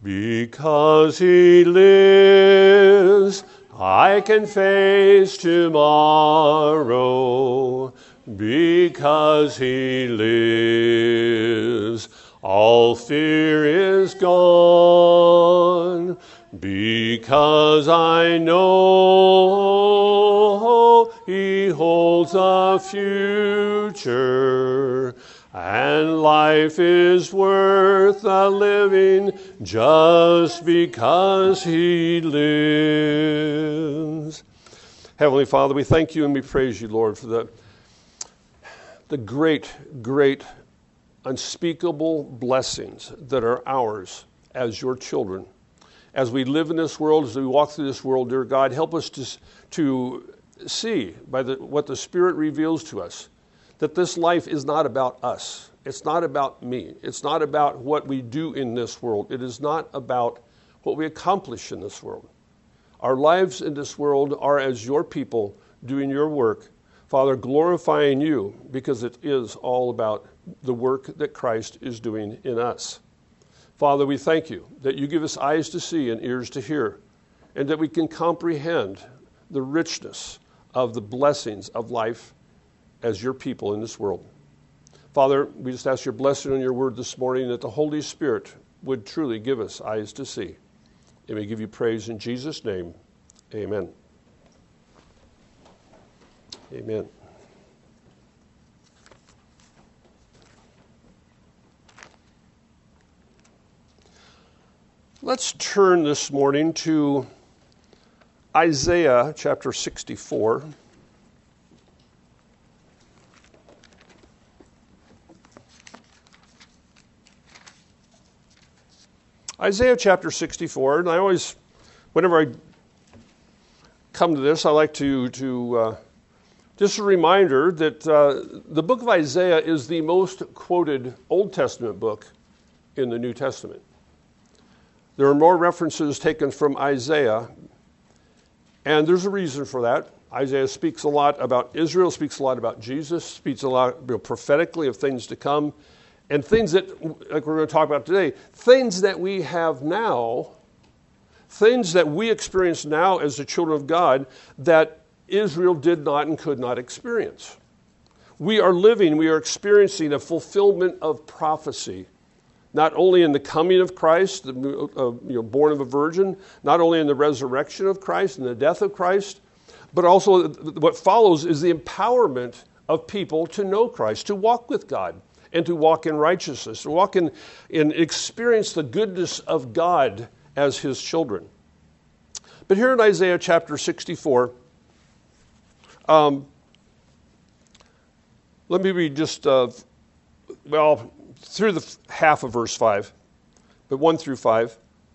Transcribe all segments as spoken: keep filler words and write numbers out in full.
Because he lives, I can face tomorrow. Because he lives, all fear is gone. Because I know he holds a future, and life is worth the living just because he lives. Heavenly Father, we thank you and we praise you, Lord, for the, the great, great, unspeakable blessings that are ours as your children. As we live in this world, as we walk through this world, dear God, help us to, to see by the, what the Spirit reveals to us, that this life is not about us. It's not about me. It's not about what we do in this world. It is not about what we accomplish in this world. Our lives in this world are as your people doing your work, Father, glorifying you, because it is all about the work that Christ is doing in us. Father, we thank you that you give us eyes to see and ears to hear, and that we can comprehend the richness of the blessings of life as your people in this world. Father, we just ask your blessing on your word this morning, that the Holy Spirit would truly give us eyes to see. And we give you praise in Jesus' name. Amen. Amen. Let's turn this morning to Isaiah chapter sixty-four. Isaiah chapter sixty-four, and I always, whenever I come to this, I like to, to uh, just a reminder that uh, the book of Isaiah is the most quoted Old Testament book in the New Testament. There are more references taken from Isaiah, and there's a reason for that. Isaiah speaks a lot about Israel, speaks a lot about Jesus, speaks a lot, you know, prophetically of things to come, and things that, like we're going to talk about today, things that we have now, things that we experience now as the children of God that Israel did not and could not experience. We are living, we are experiencing a fulfillment of prophecy, not only in the coming of Christ, the, uh, you know, born of a virgin, not only in the resurrection of Christ and the death of Christ, but also what follows is the empowerment of people to know Christ, to walk with God, and to walk in righteousness, to walk in, and experience the goodness of God as his children. But here in Isaiah chapter sixty-four, um, let me read just, uh, well, through the half of verse five, but one through five.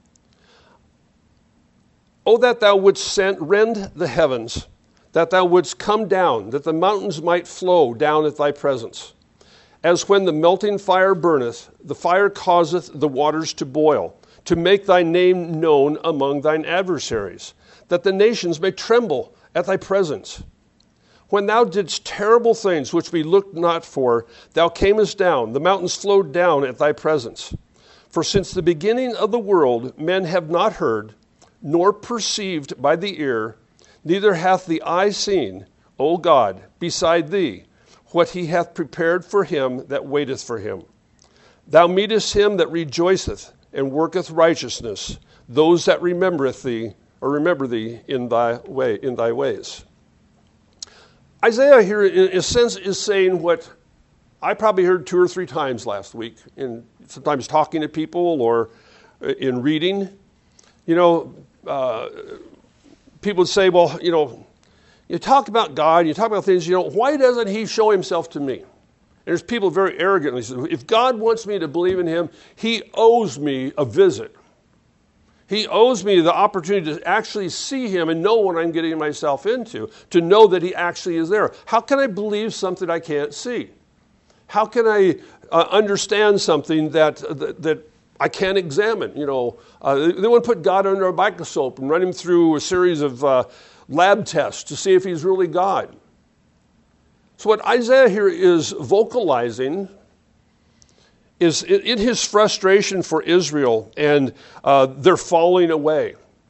Oh, that thou wouldst send, rend the heavens, that thou wouldst come down, that the mountains might flow down at thy presence. As when the melting fire burneth, the fire causeth the waters to boil, to make thy name known among thine adversaries, that the nations may tremble at thy presence. When thou didst terrible things which we looked not for, thou camest down, the mountains flowed down at thy presence. For since the beginning of the world men have not heard, nor perceived by the ear, neither hath the eye seen, O God, beside thee, what he hath prepared for him that waiteth for him. Thou meetest him that rejoiceth and worketh righteousness, those that remembereth thee, or remember thee in thy way, in thy ways. Isaiah here, in a sense, is saying what I probably heard two or three times last week, in sometimes talking to people or in reading. You know, uh, people would say, well, you know, you talk about God, you talk about things, you know, why doesn't he show himself to me? And there's people very arrogantly say, if God wants me to believe in him, he owes me a visit. He owes me the opportunity to actually see him and know what I'm getting myself into, to know that he actually is there. How can I believe something I can't see? How can I uh, understand something that, that that I can't examine? You know, uh, they want to put God under a microscope and run him through a series of uh, lab tests to see if he's really God. So what Isaiah here is vocalizing is in his frustration for Israel and uh, they're falling away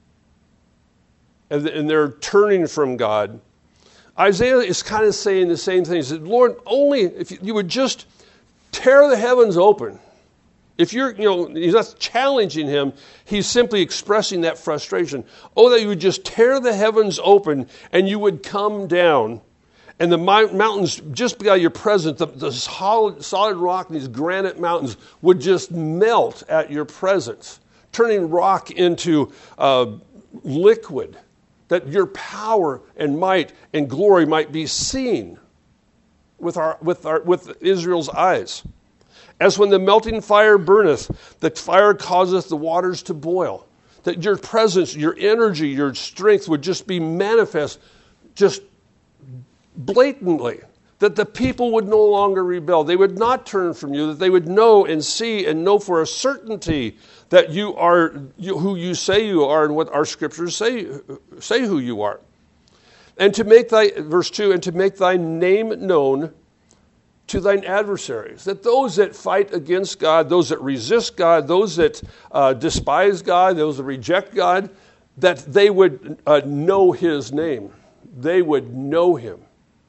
and, and they're turning from God. Isaiah is kind of saying the same thing. He said, Lord, only if you would just tear the heavens open. If you're, you know, he's not challenging him, he's simply expressing that frustration. Oh, that you would just tear the heavens open and you would come down. And the mountains, just by your presence, the, the solid, solid rock, these granite mountains, would just melt at your presence, turning rock into uh, liquid, that your power and might and glory might be seen with our with our with Israel's eyes. As when the melting fire burneth, the fire causeth the waters to boil. That your presence, your energy, your strength would just be manifest, just blatantly, that the people would no longer rebel. They would not turn from you, that they would know and see and know for a certainty that you are you, who you say you are and what our scriptures say, say who you are. And to make thy, verse two, and to make thy name known to thine adversaries, that those that fight against God, those that resist God, those that uh, despise God, those that reject God, that they would uh, know his name. They would know him.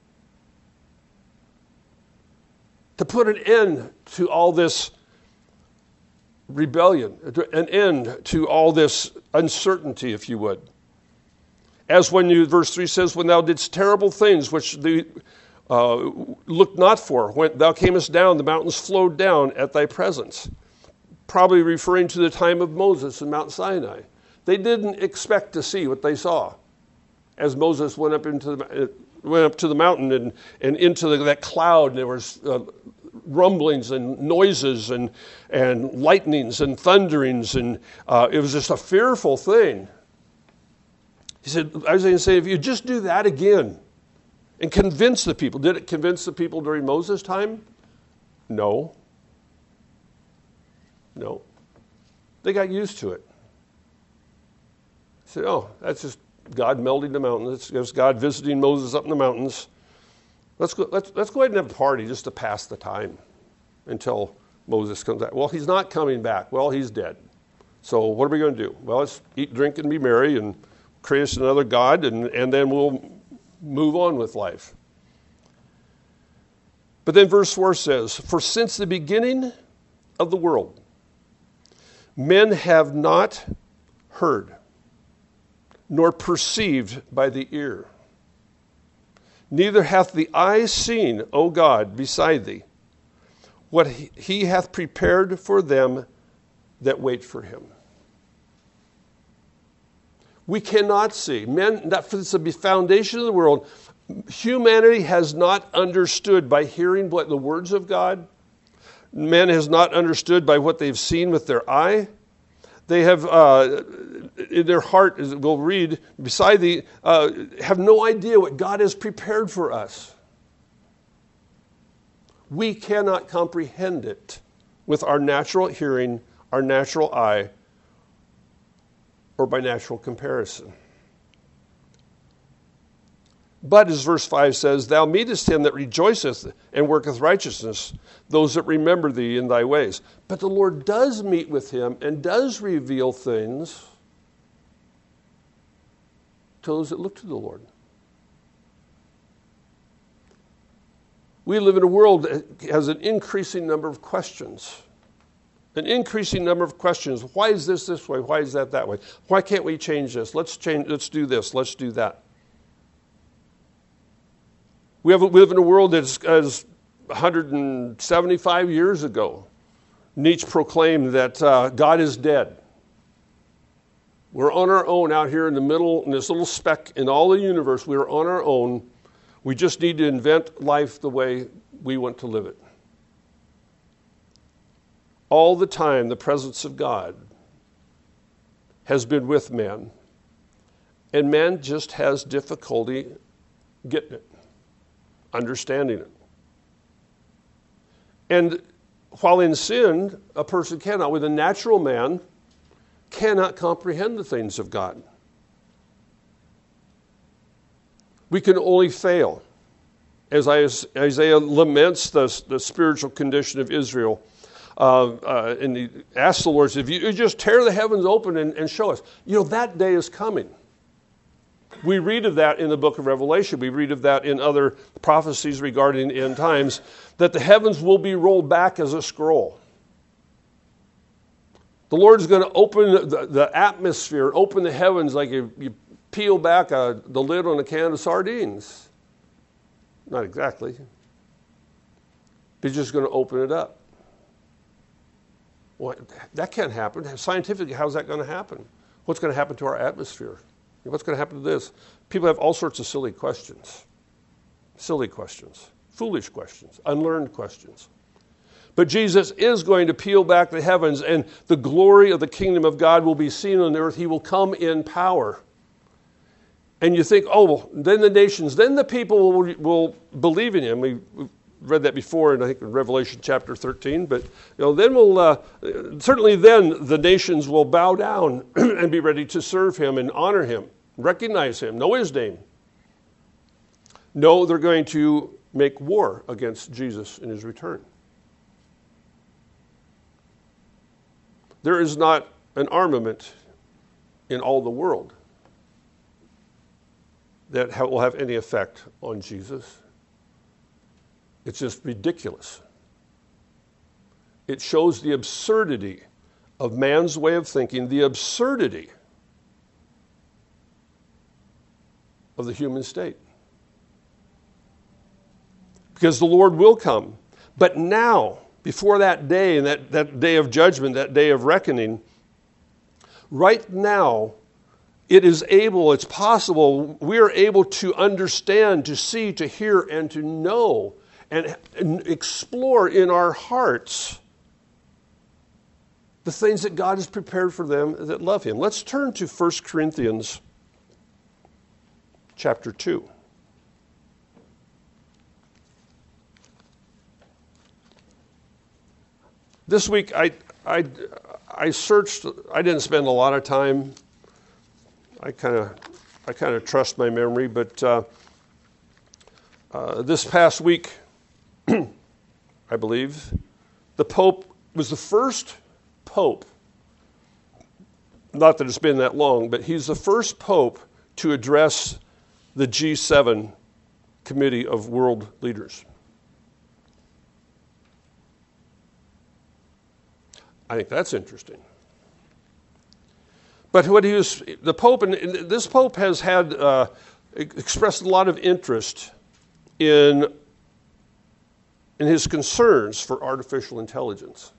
To put an end to all this rebellion, an end to all this uncertainty, if you would. As when you, verse three says, when thou didst terrible things which thou uh, looked not for, when thou camest down, the mountains flowed down at thy presence. Probably referring to the time of Moses in Mount Sinai. They didn't expect to see what they saw as Moses went up into the went up to the mountain and, and into the, that cloud, and there was uh, rumblings and noises and, and lightnings and thunderings, and uh, it was just a fearful thing. He said, Isaiah said, if you just do that again and convince the people. Did it convince the people during Moses' time? No. No. They got used to it. He said, oh, that's just God melting the mountains. It's God visiting Moses up in the mountains. Let's go, let's, let's go ahead and have a party just to pass the time until Moses comes back. Well, he's not coming back. Well, he's dead. So what are we going to do? Well, let's eat, drink, and be merry and create us another God, and, and then we'll move on with life. But then verse four says, for since the beginning of the world, men have not heard, nor perceived by the ear. Neither hath the eye seen, O God, beside thee, what he, he hath prepared for them that wait for him. We cannot see. Men, that for the foundation of the world, humanity has not understood by hearing what the words of God. Man has not understood by what they've seen with their eye. They have, uh, in their heart, as we'll read, beside the, uh, have no idea what God has prepared for us. We cannot comprehend it with our natural hearing, our natural eye, or by natural comparison. But, as verse five says, thou meetest him that rejoiceth and worketh righteousness, those that remember thee in thy ways. But the Lord does meet with him and does reveal things to those that look to the Lord. We live in a world that has an increasing number of questions. An increasing number of questions. Why is this this way? Why is that that way? Why can't we change this? Let's change. Let's do this. Let's do that. We, have, we live in a world that's as one hundred seventy-five years ago, Nietzsche proclaimed that uh, God is dead. We're on our own out here in the middle, in this little speck in all the universe. We're on our own. We just need to invent life the way we want to live it. All the time, the presence of God has been with man, and man just has difficulty getting it, understanding it. And while in sin, a person cannot, with a natural man, cannot comprehend the things of God. We can only fail. As Isaiah laments the, the spiritual condition of Israel, uh, uh, and he asked the Lord, if you just tear the heavens open and, and show us. You know, that day is coming. We read of that in the book of Revelation. We read of that in other prophecies regarding end times, that the heavens will be rolled back as a scroll. The Lord's going to open the, the atmosphere, open the heavens like you, you peel back a, the lid on a can of sardines. Not exactly. He's just going to open it up. Well, that can't happen. Scientifically, how's that going to happen? What's going to happen to our atmosphere? What's going to happen to this? People have all sorts of silly questions. Silly questions. Foolish questions. Unlearned questions. But Jesus is going to peel back the heavens, and the glory of the kingdom of God will be seen on the earth. He will come in power. And you think, oh, well, then the nations, then the people will, will believe in him. We, we've read that before, in, I think, in Revelation chapter thirteen. But you know, then we'll uh, certainly then the nations will bow down and be ready to serve him and honor him, recognize him, know his name. No, they're going to make war against Jesus in his return. There is not an armament in all the world that will have any effect on Jesus. It's just ridiculous. It shows the absurdity of man's way of thinking, the absurdity of the human state. Because the Lord will come. But now, before that day, and that, that day of judgment, that day of reckoning, right now, it is able, it's possible, we are able to understand, to see, to hear, and to know, and, and explore in our hearts the things that God has prepared for them that love him. Let's turn to First Corinthians chapter two. This week, I, I, I searched, I didn't spend a lot of time. I kind of I kind of trust my memory, but uh, uh, this past week, I believe, the Pope was the first Pope, not that it's been that long, but he's the first Pope to address the G seven Committee of World Leaders. I think that's interesting. But what he was, the Pope, and this Pope has had uh, expressed a lot of interest in, in his concerns for artificial intelligence.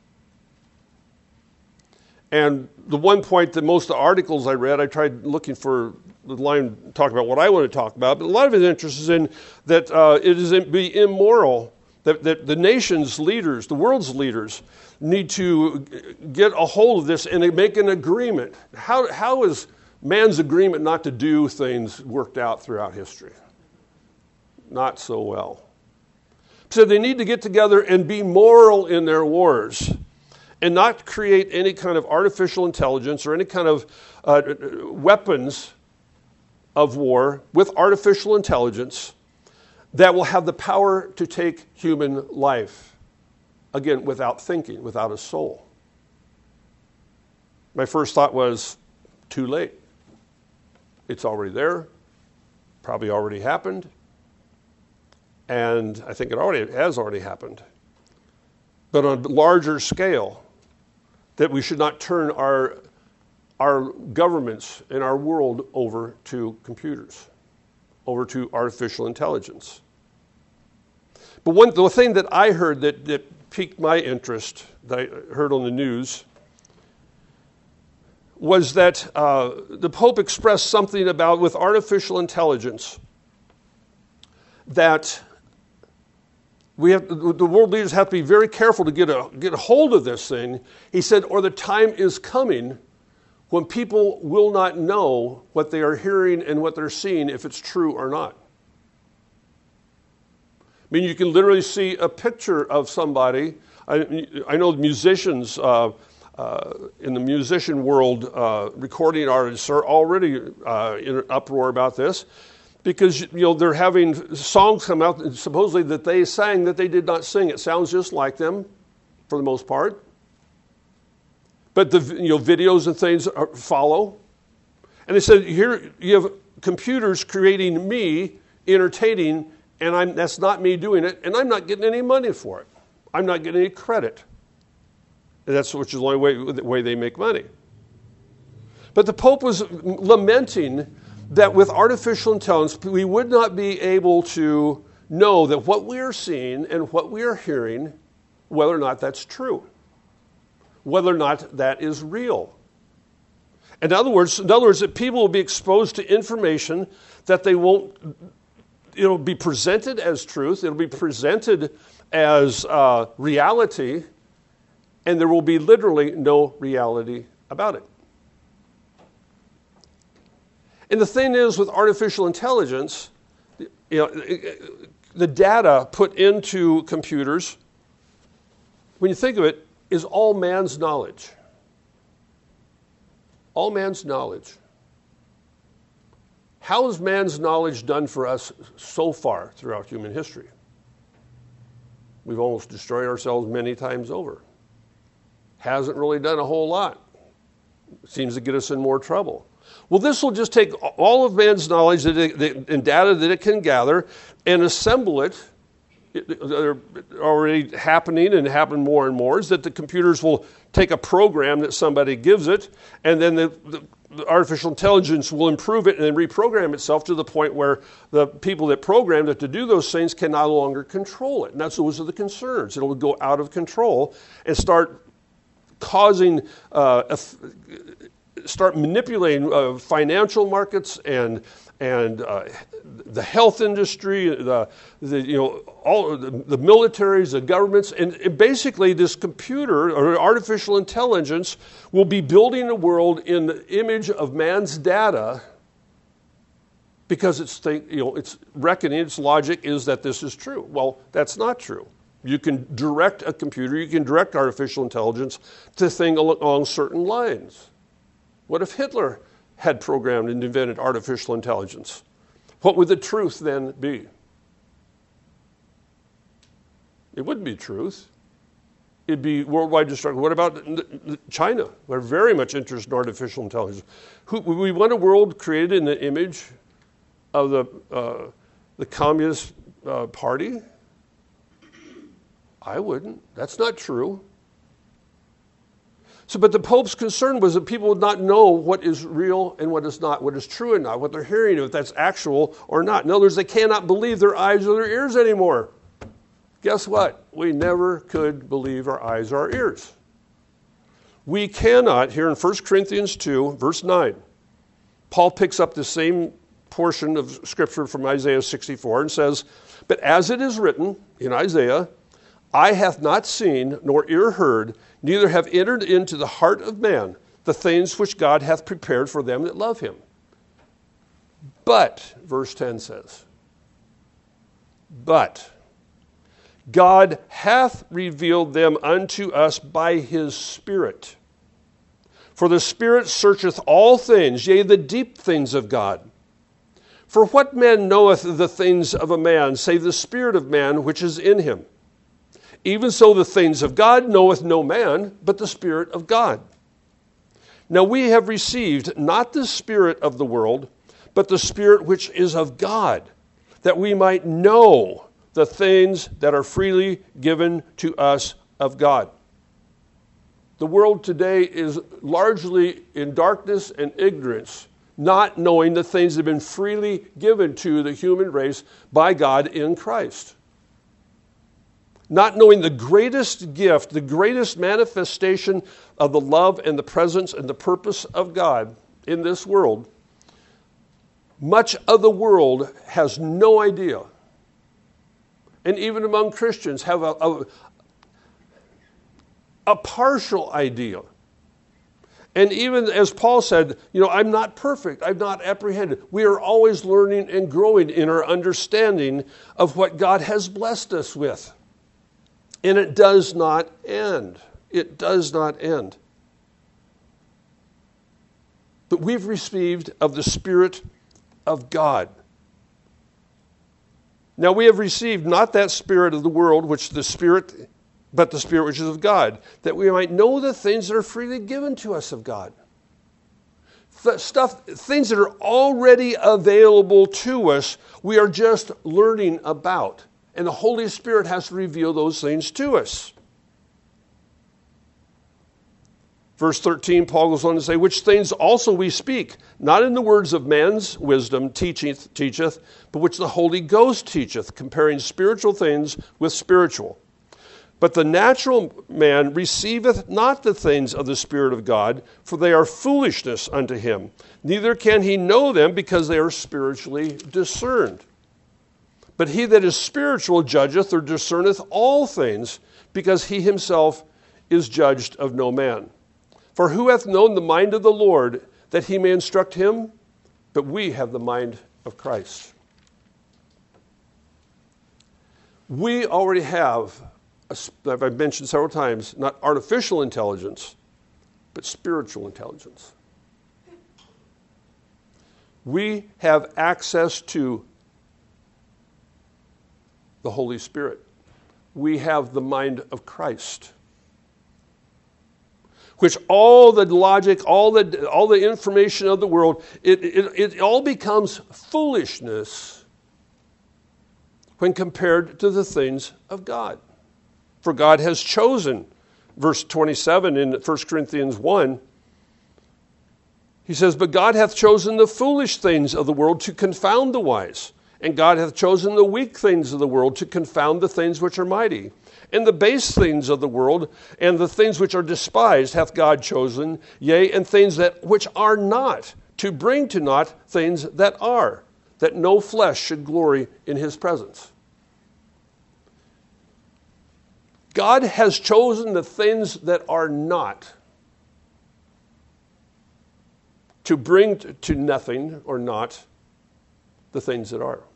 And the one point that most of the articles I read, I tried looking for the line talk about what I want to talk about, but a lot of his interest is in that uh, it is be immoral that, that the nation's leaders, the world's leaders, need to get a hold of this and make an agreement. How, how is man's agreement not to do things worked out throughout history? Not so well. So they need to get together and be moral in their wars and not create any kind of artificial intelligence or any kind of uh, weapons of war with artificial intelligence that will have the power to take human life. Again, without thinking, without a soul. My first thought was, too late. It's already there, probably already happened, and I think it already has already happened. But on a larger scale, that we should not turn our, our governments and our world over to computers, over to artificial intelligence. But one the thing that I heard that, that piqued my interest, that I heard on the news, was that uh, the Pope expressed something about, with artificial intelligence, that we have, the world leaders have to be very careful to get a, get a hold of this thing. He said, or the time is coming when people will not know what they are hearing and what they're seeing, if it's true or not. I mean, you can literally see a picture of somebody. I, I know musicians uh, uh, in the musician world, uh, recording artists are already uh, in an uproar about this because, you know, they're having songs come out supposedly that they sang that they did not sing. It sounds just like them for the most part. but the you know videos and things are, follow. And they said, here you have computers creating me, entertaining, and I'm, that's not me doing it, and I'm not getting any money for it. I'm not getting any credit. And that's which is the only way, the way they make money. But the Pope was lamenting that with artificial intelligence, we would not be able to know that what we are seeing and what we are hearing, whether or not that's true, whether or not that is real. In other words, in other words, that people will be exposed to information that they won't, it'll be presented as truth, it'll be presented as uh, reality, and there will be literally no reality about it. And the thing is, with artificial intelligence, you know, the data put into computers, when you think of it, is all man's knowledge. All man's knowledge. How is man's knowledge done for us so far throughout human history? We've almost destroyed ourselves many times over. Hasn't really done a whole lot. Seems to get us in more trouble. Well, this will just take all of man's knowledge that it, that, and data that it can gather and assemble it. They're already happening and happen more and more, is that the computers will take a program that somebody gives it, and then the, the, the artificial intelligence will improve it and then reprogram itself to the point where the people that programmed it to do those things can no longer control it. And that's those are the concerns. It'll go out of control and start causing, uh, start manipulating uh, financial markets and and uh, the health industry, the, the you know all the, the militaries, the governments, and, and basically this computer or artificial intelligence will be building a world in the image of man's data, because it's think, you know its reckoning, its logic is that this is true. Well, that's not true. You can direct a computer, you can direct artificial intelligence to think along certain lines. What if Hitler had programmed and invented artificial intelligence? What would the truth then be? It wouldn't be truth. It'd be worldwide destruction. What about China? We're very much interested in artificial intelligence. Who, we want a world created in the image of the uh, the Communist uh, Party? I wouldn't. That's not true. So, but the Pope's concern was that people would not know what is real and what is not, what is true and not, what they're hearing, if that's actual or not. In other words, they cannot believe their eyes or their ears anymore. Guess what? We never could believe our eyes or our ears. We cannot, here in First Corinthians two, verse nine, Paul picks up the same portion of Scripture from Isaiah sixty-four and says, "But as it is written in Isaiah, eye hath not seen, nor ear heard, neither have entered into the heart of man the things which God hath prepared for them that love him." But, verse ten says, "But God hath revealed them unto us by his Spirit. For the Spirit searcheth all things, yea, the deep things of God. For what man knoweth the things of a man, save the spirit of man which is in him? Even so the things of God knoweth no man, but the Spirit of God. Now we have received not the spirit of the world, but the Spirit which is of God, that we might know the things that are freely given to us of God." The world today is largely in darkness and ignorance, not knowing the things that have been freely given to the human race by God in Christ. Not knowing the greatest gift, the greatest manifestation of the love and the presence and the purpose of God in this world. Much of the world has no idea. And even among Christians have a, a, a partial idea. And even as Paul said, you know, I'm not perfect, I'm not apprehended. We are always learning and growing in our understanding of what God has blessed us with. And it does not end. It does not end. But we've received of the Spirit of God. Now we have received not that spirit of the world, which the Spirit but the Spirit which is of God, that we might know the things that are freely given to us of God. Th- stuff, things that are already available to us, we are just learning about. And the Holy Spirit has to reveal those things to us. Verse thirteen, Paul goes on to say, which things also we speak, not in the words of man's wisdom teacheth, teacheth, but which the Holy Ghost teacheth, comparing spiritual things with spiritual. But the natural man receiveth not the things of the Spirit of God, for they are foolishness unto him. Neither can he know them, because they are spiritually discerned. But he that is spiritual judgeth or discerneth all things, because he himself is judged of no man. For who hath known the mind of the Lord, that he may instruct him? But we have the mind of Christ. We already have, as I've mentioned several times, not artificial intelligence, but spiritual intelligence. We have access to the Holy Spirit. We have the mind of Christ, which all the logic, all the all the information of the world, it, it, it all becomes foolishness when compared to the things of God. For God has chosen, verse twenty-seven in First Corinthians one, he says, but God hath chosen the foolish things of the world to confound the wise. And God hath chosen the weak things of the world to confound the things which are mighty. And the base things of the world and the things which are despised hath God chosen, yea, and things that which are not, to bring to naught things that are, that no flesh should glory in his presence. God has chosen the things that are not to bring to nothing or not the things that are.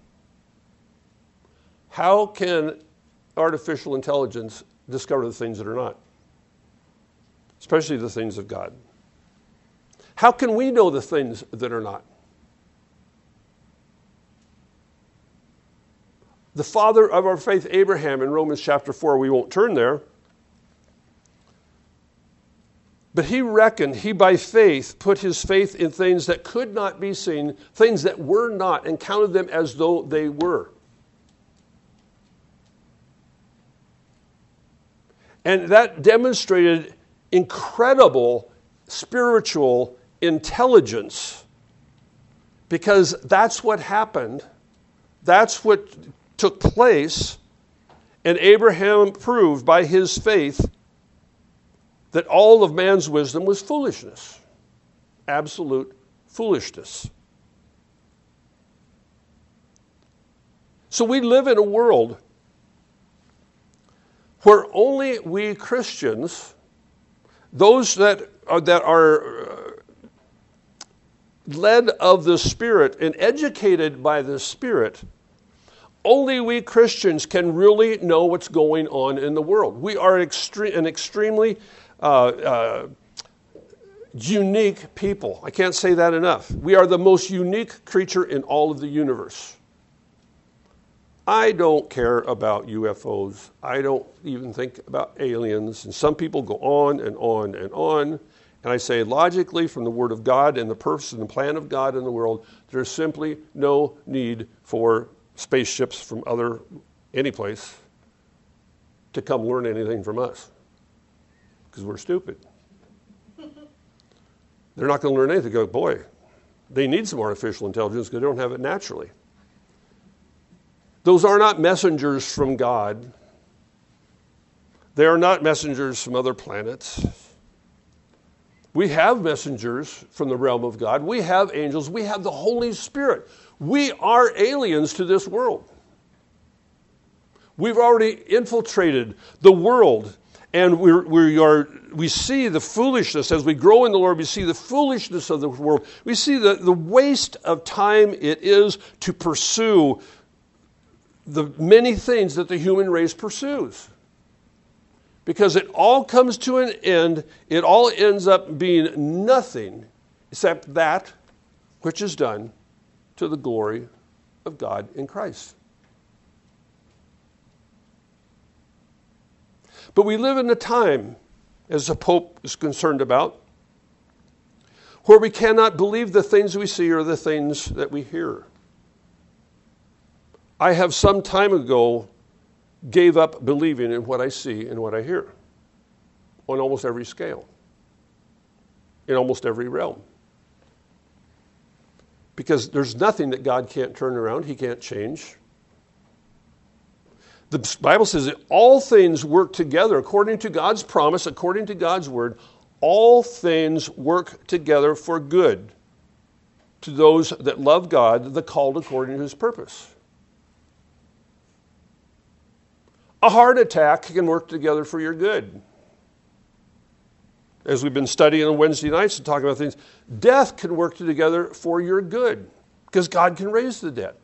How can artificial intelligence discover the things that are not? Especially the things of God. How can we know the things that are not? The father of our faith, Abraham, in Romans chapter four, we won't turn there, but he reckoned, he by faith put his faith in things that could not be seen, things that were not, and counted them as though they were. And that demonstrated incredible spiritual intelligence, because that's what happened. That's what took place. And Abraham proved by his faith that all of man's wisdom was foolishness. Absolute foolishness. So we live in a world where only we Christians, those that are, that are led of the Spirit and educated by the Spirit, only we Christians can really know what's going on in the world. We are extre- an extremely uh, uh, unique people. I can't say that enough. We are the most unique creature in all of the universe. I don't care about U F Os. I don't even think about aliens. And some people go on and on and on. And I say, logically, from the Word of God and the purpose and the plan of God in the world, there's simply no need for spaceships from other, any place, to come learn anything from us. Because we're stupid. They're not going to learn anything. Go, boy, they need some artificial intelligence because they don't have it naturally. Those are not messengers from God. They are not messengers from other planets. We have messengers from the realm of God. We have angels. We have the Holy Spirit. We are aliens to this world. We've already infiltrated the world, and we're, we are. We see the foolishness as we grow in the Lord. We see the foolishness of the world. We see the, the waste of time it is to pursue the many things that the human race pursues. Because it all comes to an end, it all ends up being nothing except that which is done to the glory of God in Christ. But we live in a time, as the Pope is concerned about, where we cannot believe the things we see or the things that we hear. I have some time ago gave up believing in what I see and what I hear on almost every scale, in almost every realm. Because there's nothing that God can't turn around, he can't change. The Bible says that all things work together according to God's promise, according to God's word. All things work together for good to those that love God, the called according to his purpose. A heart attack can work together for your good. As we've been studying on Wednesday nights and talking about things, death can work together for your good because God can raise the dead.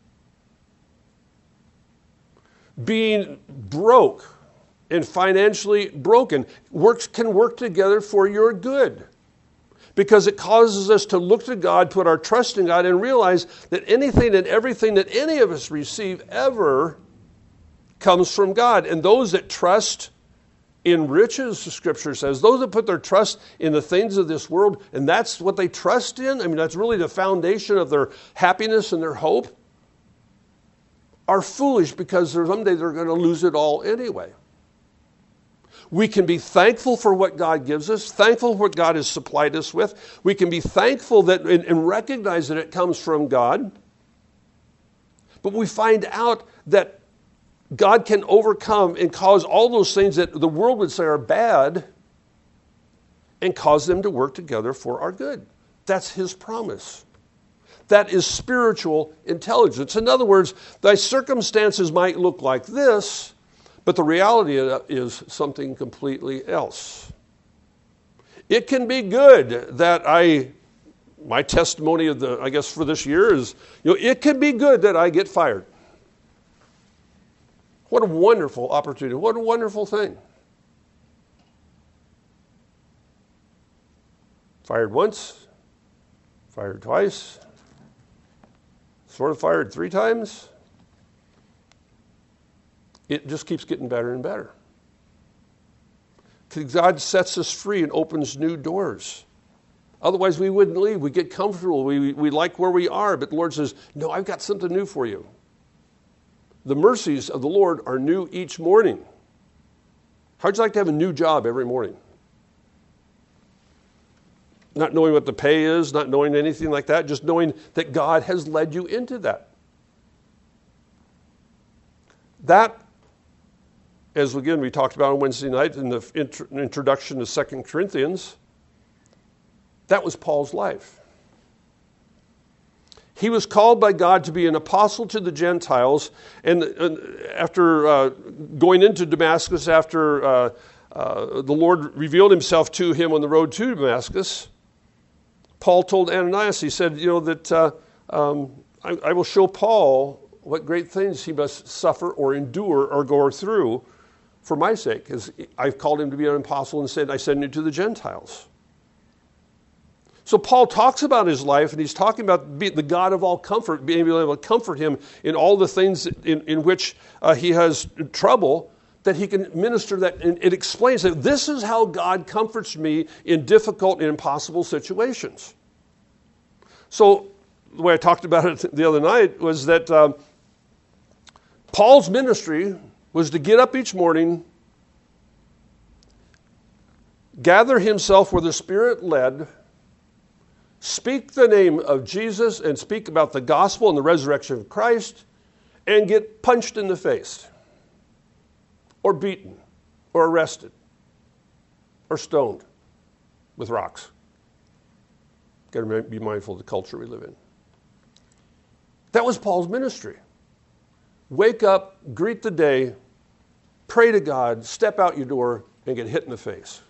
Being broke and financially broken works can work together for your good because it causes us to look to God, put our trust in God, and realize that anything and everything that any of us receive ever comes from God. And those that trust in riches, the Scripture says, those that put their trust in the things of this world, and that's what they trust in, I mean, that's really the foundation of their happiness and their hope, are foolish because someday they're going to lose it all anyway. We can be thankful for what God gives us, thankful for what God has supplied us with. We can be thankful that and, and recognize that it comes from God. But we find out that God can overcome and cause all those things that the world would say are bad and cause them to work together for our good. That's his promise. That is spiritual intelligence. In other words, thy circumstances might look like this, but the reality is something completely else. It can be good that I, my testimony of the, I guess for this year is, you know, it can be good that I get fired. What a wonderful opportunity. What a wonderful thing. Fired once, fired twice, sort of fired three times. It just keeps getting better and better. Because God sets us free and opens new doors. Otherwise, we wouldn't leave. We get comfortable. We, we like where we are. But the Lord says, no, I've got something new for you. The mercies of the Lord are new each morning. How'd you like to have a new job every morning? Not knowing what the pay is, not knowing anything like that, just knowing that God has led you into that. That, as again we talked about on Wednesday night in the int- introduction to Second Corinthians, that was Paul's life. He was called by God to be an apostle to the Gentiles, and, and after uh, going into Damascus, after uh, uh, the Lord revealed himself to him on the road to Damascus, Paul told Ananias, he said, you know, that uh, um, I, I will show Paul what great things he must suffer or endure or go through for my sake, because I've called him to be an apostle and said, I send you to the Gentiles. So Paul talks about his life, and he's talking about the God of all comfort, being able to comfort him in all the things in, in which uh, he has trouble, that he can minister that. And it explains that this is how God comforts me in difficult and impossible situations. So the way I talked about it the other night was that um, Paul's ministry was to get up each morning, gather himself where the Spirit led, speak the name of Jesus and speak about the gospel and the resurrection of Christ, and get punched in the face, or beaten, or arrested, or stoned with rocks. Got to be mindful of the culture we live in. That was Paul's ministry. Wake up, greet the day, pray to God, step out your door, and get hit in the face.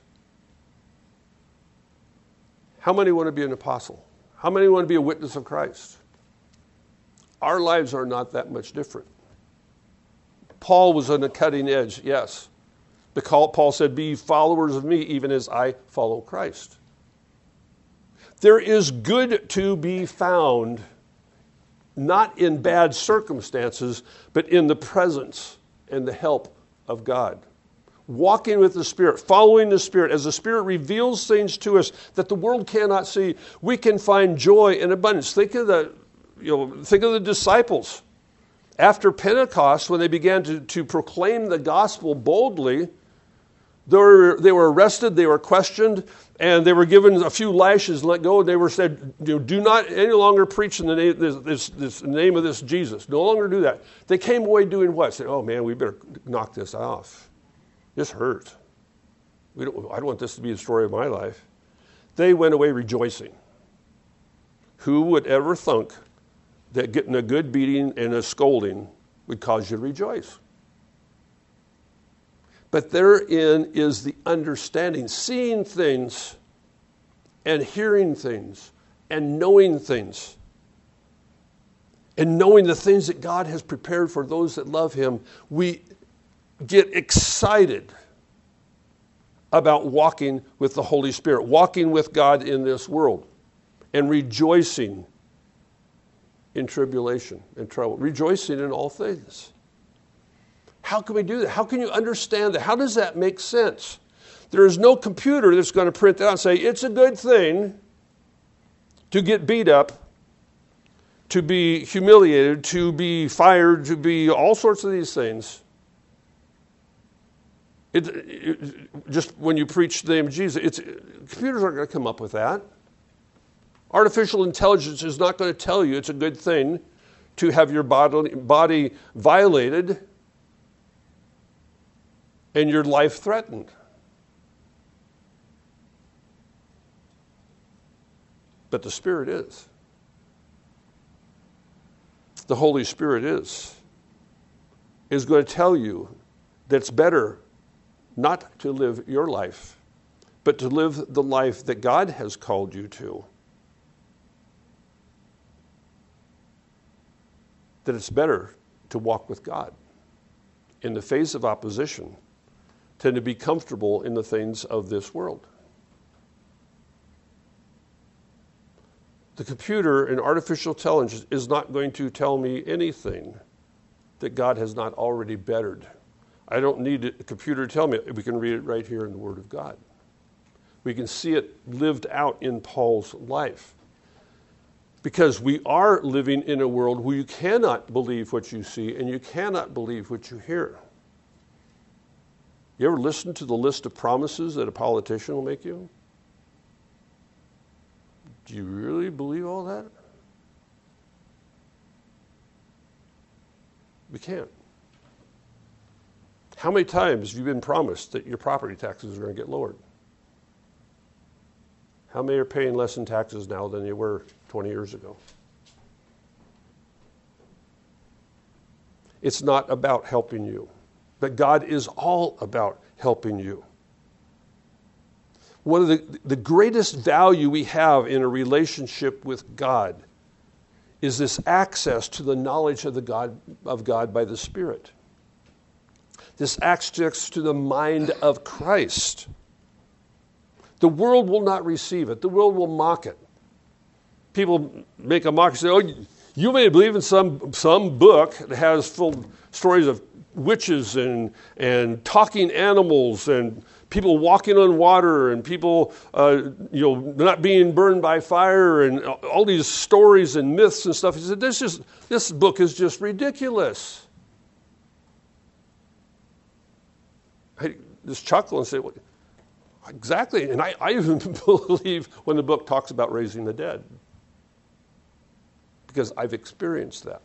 How many want to be an apostle? How many want to be a witness of Christ? Our lives are not that much different. Paul was on the cutting edge, yes. The call, Paul said, be followers of me even as I follow Christ. There is good to be found, not in bad circumstances, but in the presence and the help of God. walking with the Spirit, following the Spirit, as the Spirit reveals things to us that the world cannot see, we can find joy and abundance. Think of the, you know, think of the disciples. After Pentecost, when they began to, to proclaim the gospel boldly, they were, they were arrested, they were questioned, and they were given a few lashes and let go. And they were said, you know, do not any longer preach in the name, this, this, this name of this Jesus. No longer do that. They came away doing what? Said, oh man, we better knock this off. This hurt. We don't, I don't want this to be the story of my life. They went away rejoicing. Who would ever think that getting a good beating and a scolding would cause you to rejoice? But therein is the understanding, seeing things and hearing things and knowing things. And knowing the things that God has prepared for those that love him, we get excited about walking with the Holy Spirit, walking with God in this world, and rejoicing in tribulation and trouble, rejoicing in all things. How can we do that? How can you understand that? How does that make sense? There is no computer that's going to print that out and say, it's a good thing to get beat up, to be humiliated, to be fired, to be all sorts of these things. It, it, just when you preach the name of Jesus, it's, computers aren't going to come up with that. Artificial intelligence is not going to tell you it's a good thing to have your body, body violated and your life threatened. But the Spirit is. The Holy Spirit is. Is going to tell you that it's better not to live your life, but to live the life that God has called you to. That it's better to walk with God in the face of opposition than to be comfortable in the things of this world. The computer and artificial intelligence is not going to tell me anything that God has not already bettered. I don't need a computer to tell me. We can read it right here in the Word of God. We can see it lived out in Paul's life. Because we are living in a world where you cannot believe what you see and you cannot believe what you hear. You ever listen to the list of promises that a politician will make you? Do you really believe all that? We can't. How many times have you been promised that your property taxes are going to get lowered? How many are paying less in taxes now than they were twenty years ago? It's not about helping you, but God is all about helping you. One of the, the greatest value we have in a relationship with God is this access to the knowledge of the God of God by the Spirit. This access to the mind of Christ. The world will not receive it. The world will mock it. People make a mock and say, oh, you may believe in some, some book that has full stories of witches and, and talking animals and people walking on water and people uh, you know, not being burned by fire and all these stories and myths and stuff. He said, this, is, this book is just ridiculous. I just chuckle and say, well, exactly. And I, I even believe when the book talks about raising the dead. Because I've experienced that.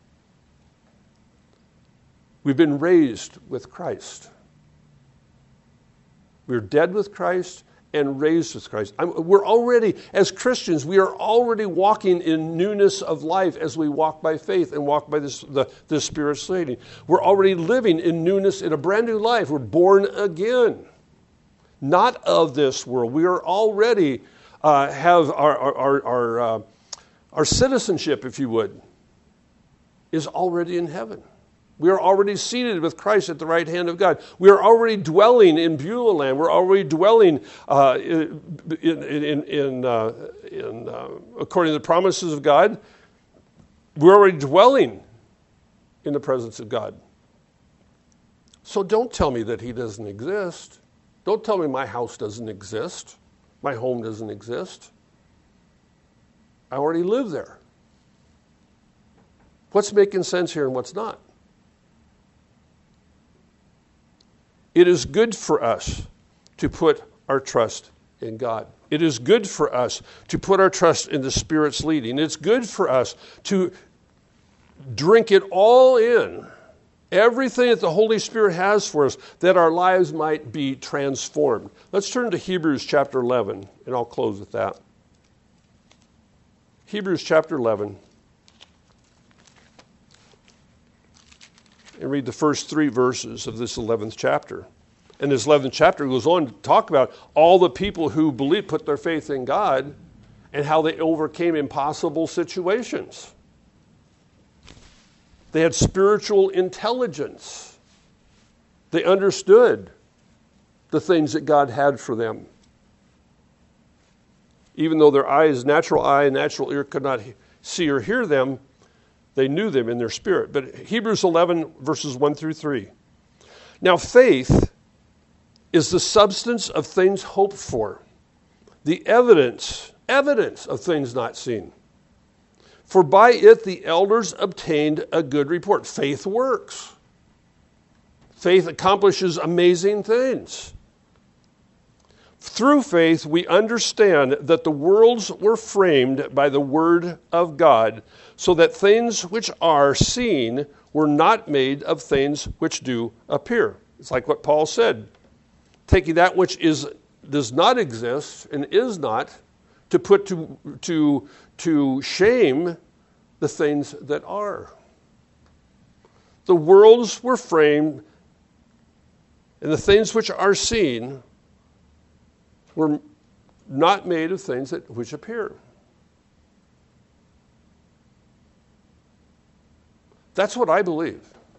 We've been raised with Christ. We're dead with Christ and raised with Christ. I'm, we're already, as Christians, we are already walking in newness of life as we walk by faith and walk by this, the, the Spirit's leading. We're already living in newness, in a brand new life. We're born again. Not of this world. We are already uh, have our our our, our, uh, our citizenship, if you would, is already in heaven. We are already seated with Christ at the right hand of God. We are already dwelling in Beulah land. We're already dwelling uh, in, in, in, uh, in uh, according to the promises of God. We're already dwelling in the presence of God. So don't tell me that he doesn't exist. Don't tell me my house doesn't exist. My home doesn't exist. I already live there. What's making sense here and what's not? It is good for us to put our trust in God. It is good for us to put our trust in the Spirit's leading. It's good for us to drink it all in, everything that the Holy Spirit has for us, that our lives might be transformed. Let's turn to Hebrews chapter eleven, and I'll close with that. Hebrews chapter eleven. And read the first three verses of this eleventh chapter. And this eleventh chapter goes on to talk about all the people who believe, put their faith in God, and how they overcame impossible situations. They had spiritual intelligence. They understood the things that God had for them. Even though their eyes, natural eye and natural ear could not see or hear them, they knew them in their spirit. But Hebrews eleven, verses one through three. Now faith is the substance of things hoped for, the evidence, evidence of things not seen. For by it the elders obtained a good report. Faith works. Faith accomplishes amazing things. Through faith, we understand that the worlds were framed by the word of God, so that things which are seen were not made of things which do appear. It's like what Paul said, taking that which is does not exist and is not, to put to to to shame the things that are. The worlds were framed, and the things which are seen were not made of things that which appear. That's what I believe.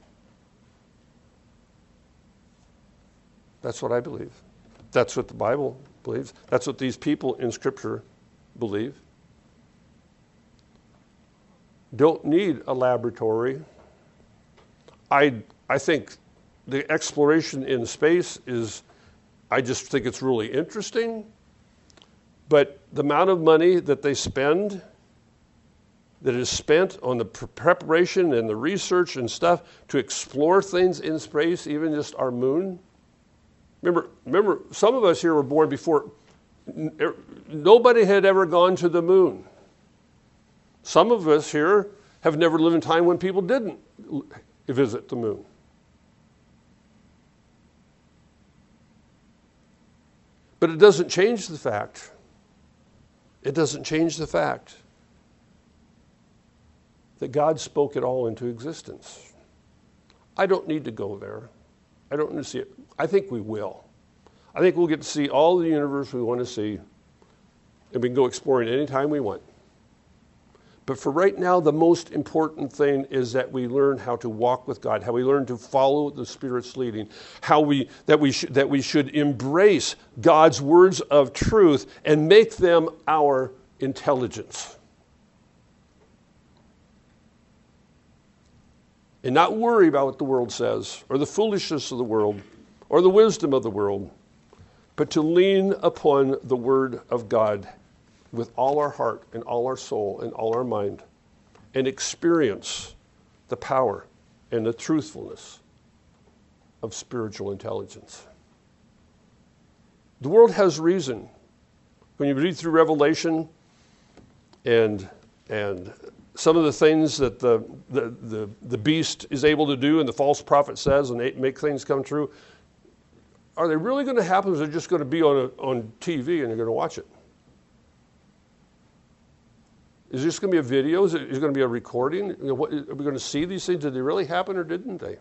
That's what I believe. That's what the Bible believes. That's what these people in Scripture believe. Don't need a laboratory. I I think the exploration in space is, I just think it's really interesting. But the amount of money that they spend, that is spent on the preparation and the research and stuff to explore things in space, even just our moon. Remember, remember, some of us here were born before, nobody had ever gone to the moon. Some of us here have never lived in a time when people didn't visit the moon. But it doesn't change the fact. It doesn't change the fact that God spoke it all into existence. I don't need to go there. I don't need to see it. I think we will. I think we'll get to see all the universe we want to see, and we can go exploring anytime we want. But for right now, the most important thing is that we learn how to walk with God, how we learn to follow the Spirit's leading, how we that we should that we should embrace God's words of truth and make them our intelligence. And not worry about what the world says, or the foolishness of the world, or the wisdom of the world, but to lean upon the Word of God with all our heart and all our soul and all our mind, and experience the power and the truthfulness of spiritual intelligence. The world has reason. When you read through Revelation and and some of the things that the, the, the, the beast is able to do and the false prophet says and make things come true, are they really going to happen, or is it just going to be on, a, on T V and you're going to watch it? Is this going to be a video? Is it, is it going to be a recording? You know, what, are we going to see these things? Did they really happen or didn't they?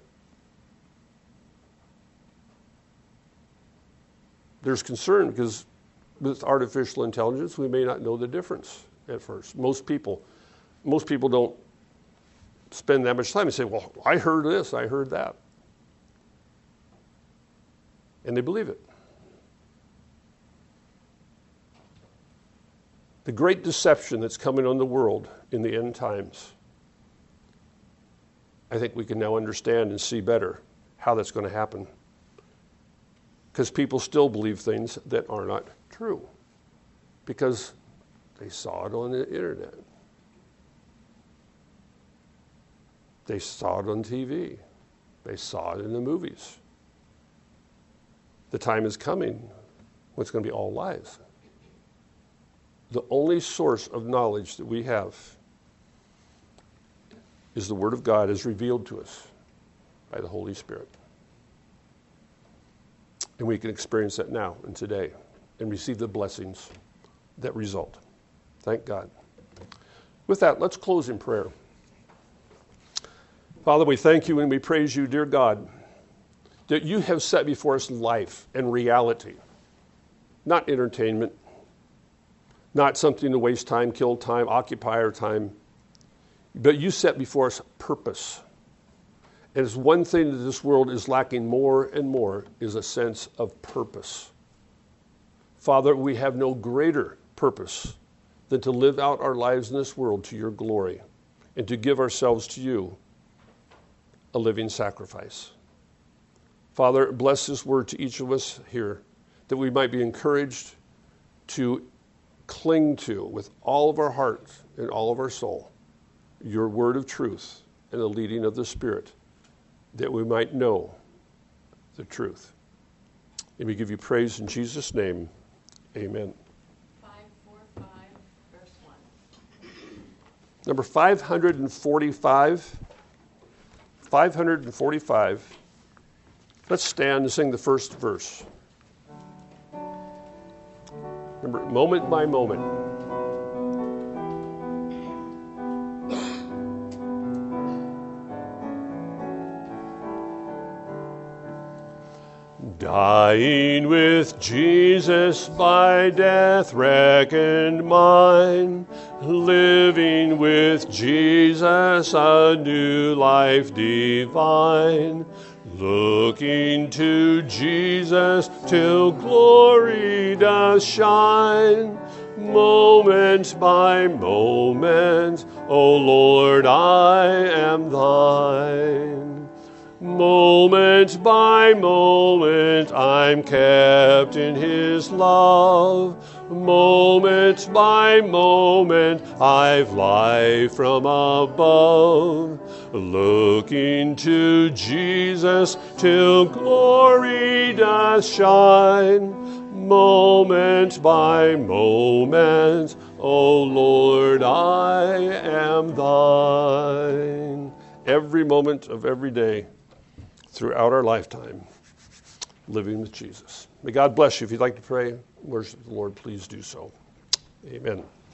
There's concern because with artificial intelligence, we may not know the difference at first. Most people, most people don't spend that much time and say, well, I heard this, I heard that. And they believe it. The great deception that's coming on the world in the end times, I think we can now understand and see better how that's going to happen. Because people still believe things that are not true. Because they saw it on the internet. They saw it on T V. They saw it in the movies. The time is coming when it's going to be all lies. The only source of knowledge that we have is the Word of God as revealed to us by the Holy Spirit. And we can experience that now and today and receive the blessings that result. Thank God. With that, let's close in prayer. Father, we thank you and we praise you, dear God, that you have set before us life and reality, not entertainment, not something to waste time, kill time, occupy our time, but you set before us purpose. And it's one thing that this world is lacking more and more is a sense of purpose. Father, we have no greater purpose than to live out our lives in this world to your glory and to give ourselves to you, a living sacrifice. Father, bless this word to each of us here, that we might be encouraged to cling to, with all of our heart and all of our soul, your word of truth and the leading of the Spirit, that we might know the truth. And we give you praise in Jesus' name. Amen. five forty-five, verse one. Number five hundred forty-five. five hundred forty-five. Let's stand and sing the first verse. Remember, moment by moment. Dying with Jesus by death reckoned mine, living with Jesus a new life divine, looking to Jesus till glory does shine, moment by moment, O Lord, I am thine. Moment by moment, I'm kept in his love. Moment by moment, I've life from above. Looking to Jesus till glory does shine. Moment by moment, O Lord, I am thine. Every moment of every day, throughout our lifetime, living with Jesus. May God bless you. If you'd like to pray, worship the Lord, please do so. Amen.